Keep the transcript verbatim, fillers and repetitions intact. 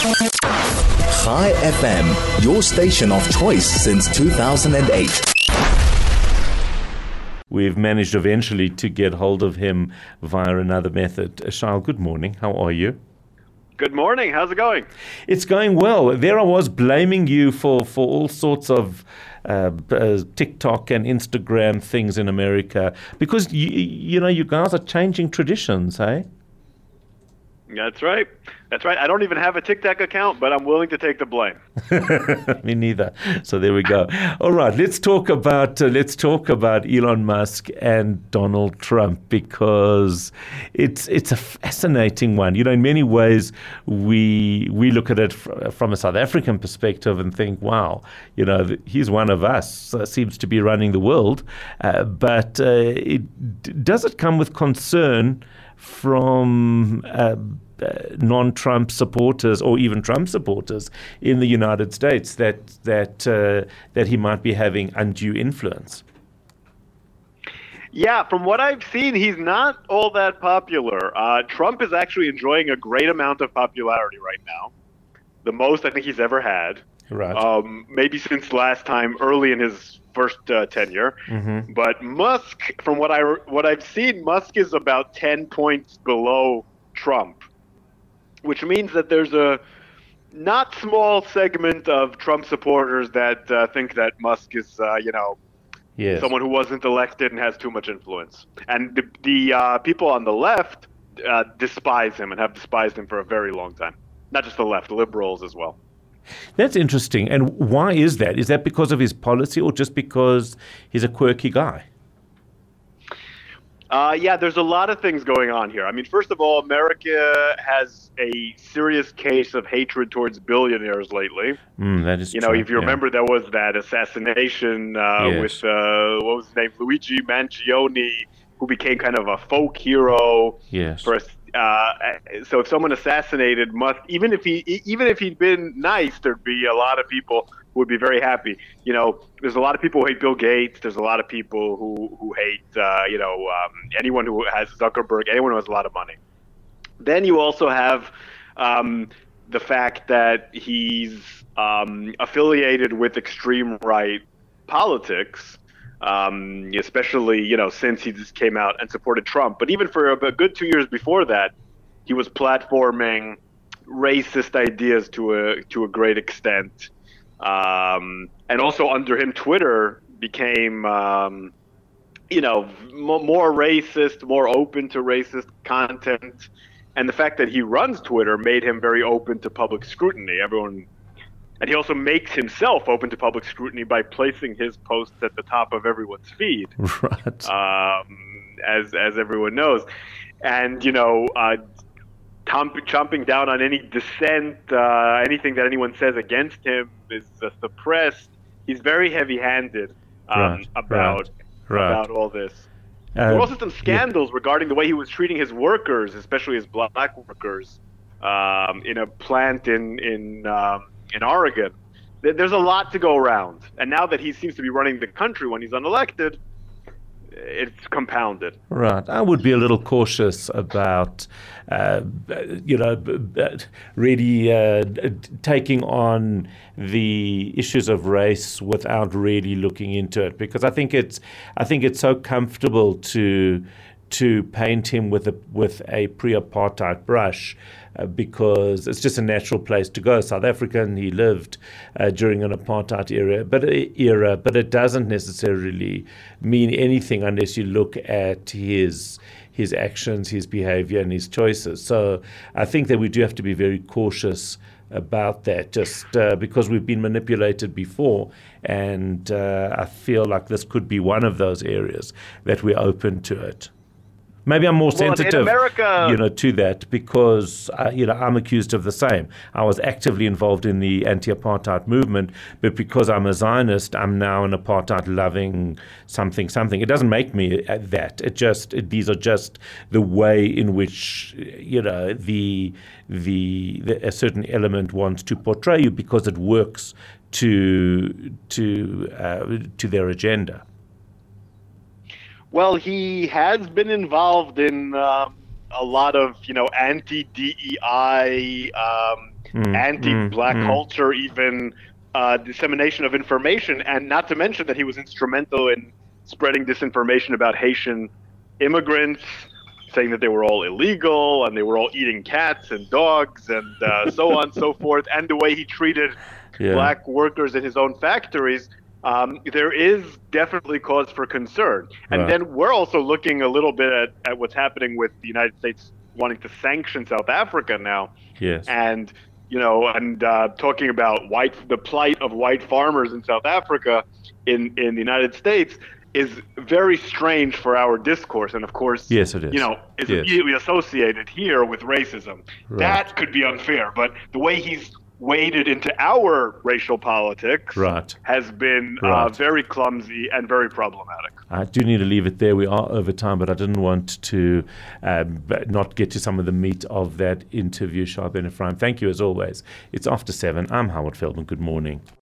Chai F M, your station of choice since two thousand eight. We've managed eventually to get hold of him via another method. Shaul, good morning. How are you? Good morning. How's it going? It's going well. There I was blaming you for, for all sorts of uh, uh, TikTok and Instagram things in America because, you, you know, you guys are changing traditions, eh? That's right. That's right. I don't even have a TikTok account, but I'm willing to take the blame. Me neither. So there we go. All right, let's talk about uh, let's talk about Elon Musk and Donald Trump because it's it's a fascinating one. You know, in many ways, we we look at it fr- from a South African perspective and think, wow, you know, he's one of us. Uh, seems to be running the world, uh, but uh, it, does it come with concern from uh, uh, non-Trump supporters or even Trump supporters in the United States that that uh, that he might be having undue influence? Yeah, from what I've seen, he's not all that popular. Uh, Trump is actually enjoying a great amount of popularity right now, the most I think he's ever had. Right. Um, maybe since last time, early in his first uh, tenure. Mm-hmm. But Musk, from what I what I've seen, Musk is about ten points below Trump, which means that there's a not small segment of Trump supporters that uh, think that Musk is, uh, you know, Yes. someone who wasn't elected and has too much influence. And the, the uh, people on the left uh, despise him and have despised him for a very long time. Not just the left, liberals as well. That's interesting. And why is that? Is that because of his policy or just because he's a quirky guy? Uh, yeah, there's a lot of things going on here. I mean, first of all, America has a serious case of hatred towards billionaires lately. Mm, that is You true. know, if you yeah. remember, there was that assassination uh, Yes. with, uh, what was his name, Luigi Mangione, who became kind of a folk hero. Yes. For, uh, so if someone assassinated Musk, even if he, even if he'd been nice, there'd be a lot of people who would be very happy. You know, there's a lot of people who hate Bill Gates. There's a lot of people who who hate, uh, you know, um, anyone who has Zuckerberg, anyone who has a lot of money. Then you also have um, the fact that he's um, affiliated with extreme right politics. Um, especially, you know, since he just came out and supported Trump. But even for a good two years before that, he was platforming racist ideas to a to a great extent. Um, and also under him, Twitter became, um, you know, m- more racist, more open to racist content. And the fact that he runs Twitter made him very open to public scrutiny. Everyone. And he also makes himself open to public scrutiny by placing his posts at the top of everyone's feed, Right. um, as as everyone knows. And, you know, uh, tom- chomping down on any dissent, uh, anything that anyone says against him is uh, suppressed. He's very heavy-handed um, Right, about, right, right. about all this. Uh, There were also some scandals regarding the way he was treating his workers, especially his black workers, um, in a plant in in um, in Oregon. There's a lot to go around, and now that he seems to be running the country when he's unelected, it's compounded. Right. I would be a little cautious about, uh, you know, b- b- really uh, d- taking on the issues of race without really looking into it, because I think it's, I think it's so comfortable to to paint him with a with a pre-apartheid brush, uh, because it's just a natural place to go. South African, he lived uh, during an apartheid era, but era, but it doesn't necessarily mean anything unless you look at his his actions, his behavior, and his choices. So I think that we do have to be very cautious about that, just uh, because we've been manipulated before, and uh, I feel like this could be one of those areas that we're open to it. Maybe I'm more Well, in sensitive, America- you know, to that because, uh, you know, I'm accused of the same. I was actively involved in the anti-apartheid movement, but because I'm a Zionist, I'm now an apartheid-loving something, something. It doesn't make me that. It just, it, these are just the way in which, you know, the, the, the a certain element wants to portray you because it works to, to, uh, to their agenda. Well, he has been involved in um, a lot of, you know, anti-D E I um, mm, anti-black mm, mm. culture, even uh, dissemination of information, and not to mention that he was instrumental in spreading disinformation about Haitian immigrants, saying that they were all illegal and they were all eating cats and dogs and uh, so on and so forth, and the way he treated Yeah. black workers in his own factories. Um, there is definitely cause for concern. And Right. then we're also looking a little bit at, at what's happening with the United States wanting to sanction South Africa now. Yes. And, you know, and uh, talking about white the plight of white farmers in South Africa in, in the United States is very strange for our discourse. And, of course, Yes, it is. you know, it's Yes. immediately associated here with racism. Right. That could be unfair. But the way he's waded into our racial politics Right. has been uh, Right. very clumsy and very problematic. I do need to leave it there. We are over time, but I didn't want to um, not get to some of the meat of that interview, Shah Ben Ephraim. Thank you as always. It's after seven. I'm Howard Feldman. Good morning.